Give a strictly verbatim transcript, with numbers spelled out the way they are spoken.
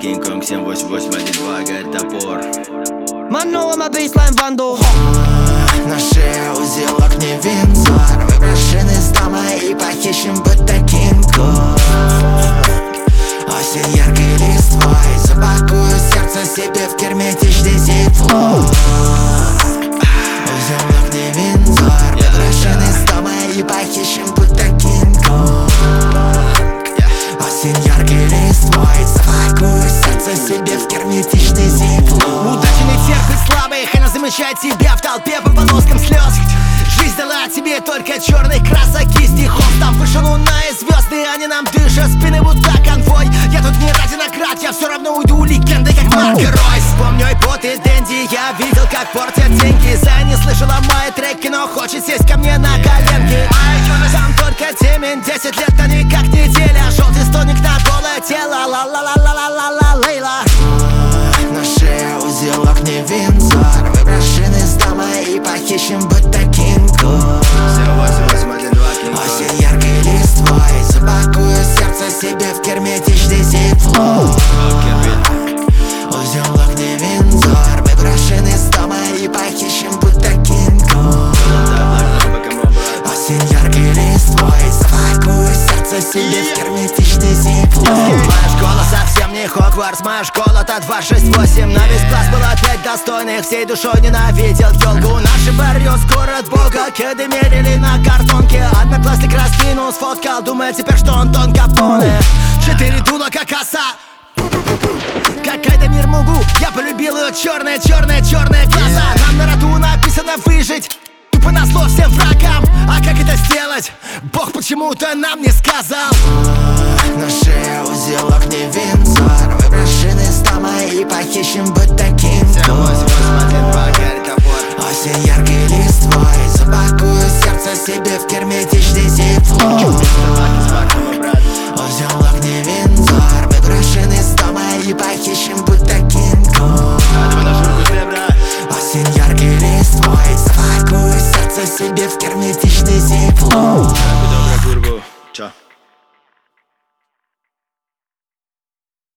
Кинг-Конг семь восемь восемь один два, горит топор. Манова бейслайн банду. На шее узелок не Виндзор. Выброшен из дома и похищен, будто Кинг-Конг. Осень яркой листвой. Запакую сердце себе в герметичный зиплок. Узелок не Виндзор. Выброшен из дома и похищен, будто Кинг-Конг. Осень яркой листвой. Запакую сердце себе в герметичный зиплок. Удачный терпит слабых, она замечает тебя в толпе по полоскам слез. Жизнь дала тебе только черный красок и стихов. Там выше луна и звезды, они нам дышат спины, будто конвой. Я тут не ради наград, я все равно уйду легендой, как Марк Рой. Вспомни пот и Дэнди, я видел, как портят деньги. За не слышала мои треки, но хочет сесть ко мне на коленки. Там только темен, десять лет, а никак неделя. Желтый стоник на голое тело, ла-ла-ла-ла-ла-ла-ла, Лейла. На шее узелок не Виндзор. Выброшен из дома и похищен, будто Кинг-Конг. Осень яркой листвой. Запакую сердце себе в герметичный зиплок. Узелок не Виндзор. Выброшен из дома и похищен, будто Кинг-Конг. Осень яркой листвой. Запакую сердце себе в герметичный зиплок. Моя школа совсем не Хогвартс, моя школа-то два шесть восемь. На весь класс было пять достойных, всей душой ненавидел ёлку. Наши барьё скоро от бога, кеды мерили на картонке. Одноклассник раскинул, сфоткал, думает теперь, что он Дон Капоне. Четыре дула как оса, какая-то мир Мугу. Я полюбил ее черные, черные, черные глаза. Нам на роду написано выжить, тупо назло всем врагам. А как это сделать? Бог почему-то нам не сказал. На шее узелок не Виндзор. Выброшен из дома и похищен, будто Кинг-Конг. Осень яркой листвой. Запакую сердце себе в герметичный зиплок. Узелок не Виндзор. Выброшен из дома и похищен, будто Кинг-Конг. Осень яркой листвой. Запакую сердце себе в герметичный зиплок. Добрую турбу. Чё?